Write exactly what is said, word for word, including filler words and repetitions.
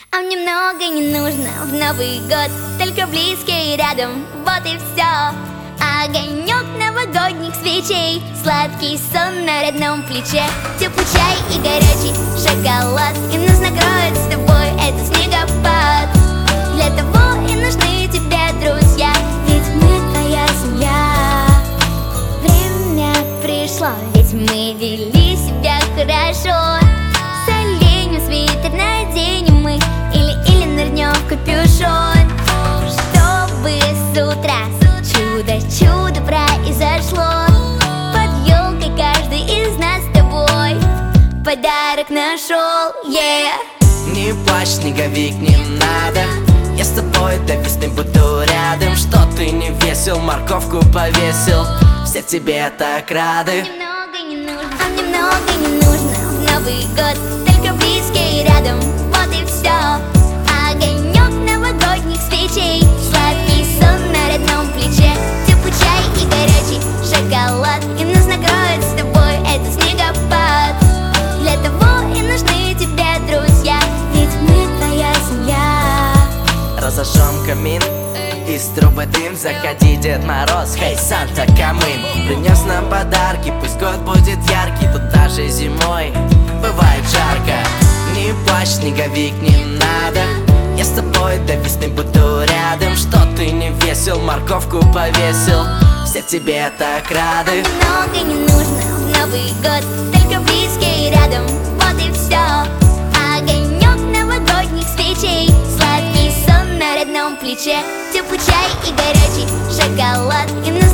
А мне много не нужно в Новый год, только близкие рядом, вот и все. Огонек новогодних свечей, сладкий сон на родном плече, теплый чай и горячий шоколад, и нас накроет с тобой этот снегопад. Для того и нужны тебе друзья, ведь мы твоя семья. Время пришло, ведь мы вели себя хорошо. С оленем свитер наденем мы, или, или нырнем в капюшон, чтобы с утра чудо-чудо произошло. Под елкой каждый из нас с тобой подарок нашел, yeah. Не плачь, снеговик, не надо, я с тобой до весны буду рядом. Что ты не весел, морковку повесил, все тебе так рады. Немного не нужно, а мне много не нужно в Новый год, только близкие рядом, вот и все. Огонек новогодних свечей, сладкий сон на родном плече, теплый чай и горячий шоколад, и нас накроет с тобой этот снегопад. Для того и нужны тебе друзья, ведь мы твоя семья. Разожжем камин, из трубы дым, заходи, Дед Мороз, хей, Санта, камин. Принес нам подарки, пусть год будет яркий, тут даже зимой бывает жарко. Не плачь, снеговик, не надо, я с тобой до весны буду рядом. Что ты не весел, морковку повесил, все тебе так рады. Много не нужно в Новый год, только близкие рядом, вот и все. Огонек новогодних свечей, сладкий сон на родном плече, теплый чай и горячий шоколад, и